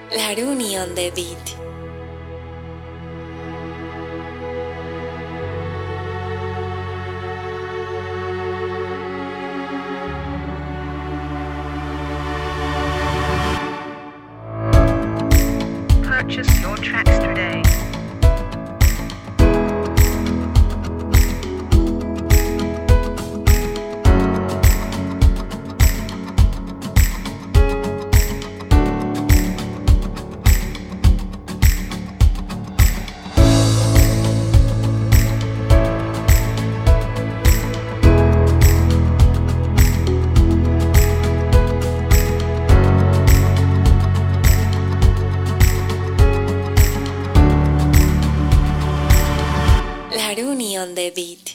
Laruni on the beat. Purchase your tracks today. Laruni on the beat.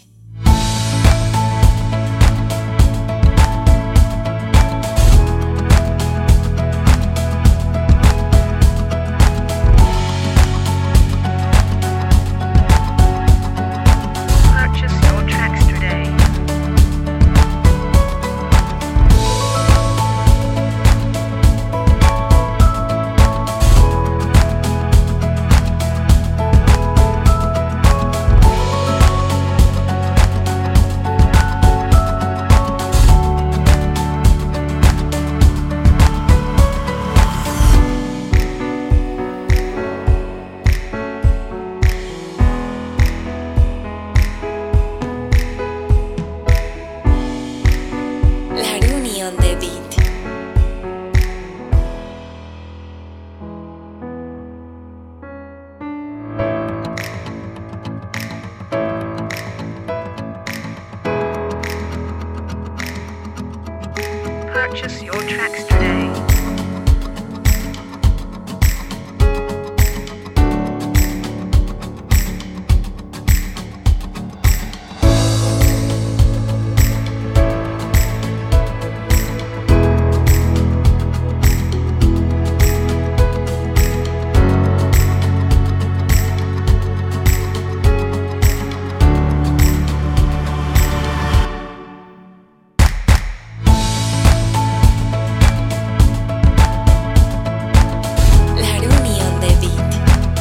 Purchase your tracks today. Laruni on the beat. Purchase your tracks today. Laruni on the beat.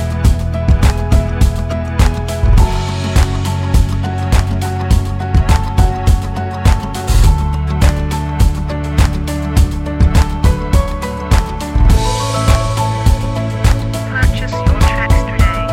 Purchase your tracks today.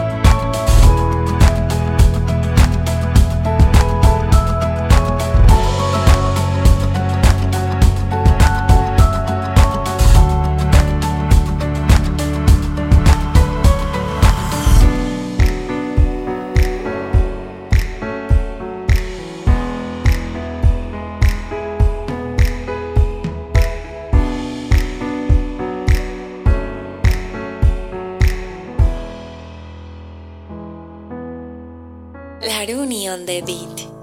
Laruni on the beat.